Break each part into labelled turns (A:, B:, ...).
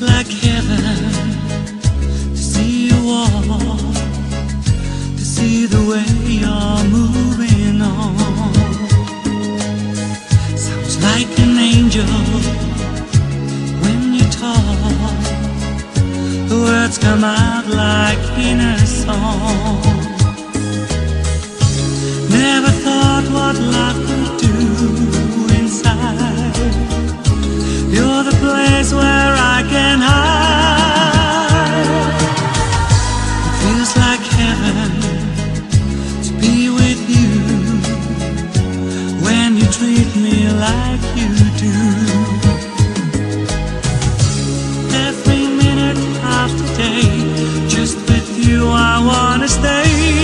A: like heaven to see you walk, to see the way you're moving on. Sounds like an angel when you talk. The words come out like in a song. Never thought what love could do inside. You're the place where I can hide. It feels like heaven to be with you when you treat me like you do. Every minute of the day, just with you I wanna stay.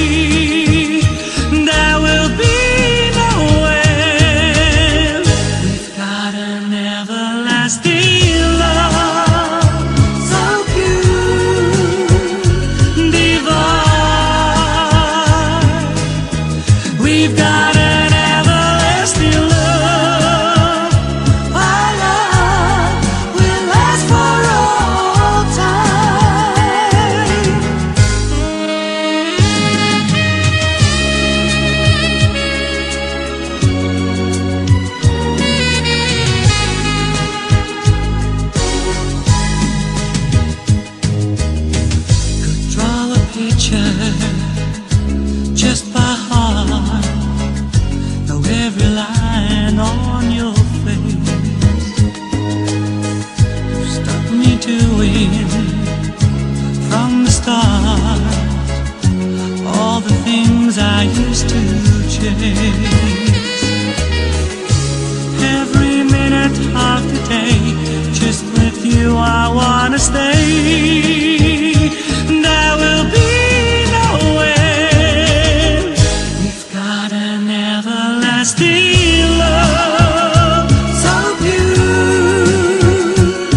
A: There will be no end. We've got an everlasting love, so pure, divine. We've got an everlasting love. Our love will last for all time. Could draw a picture just by heart, know every line on your face. You stuck me doing from the start all the things I used to chase. Every minute of the day, just with you I wanna stay. There will be no end. We've got an everlasting love, so pure,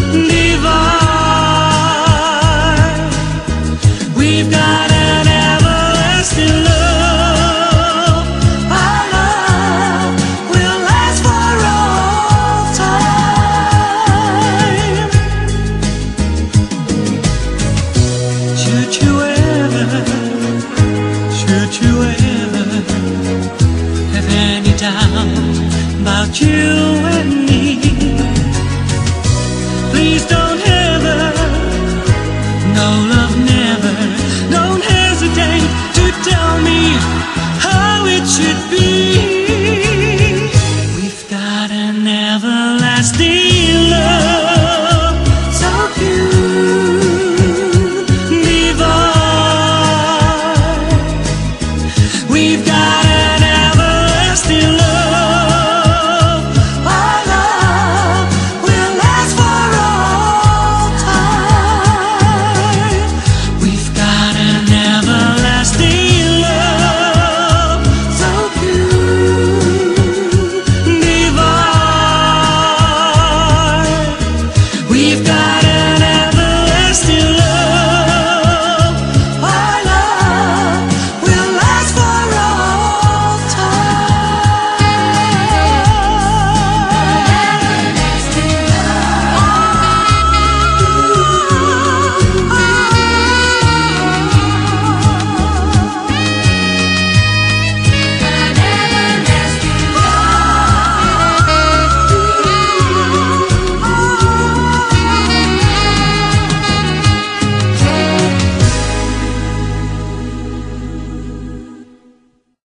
A: divine. We've got an everlasting love. Our love will last for all time. Should you ever have any doubt about you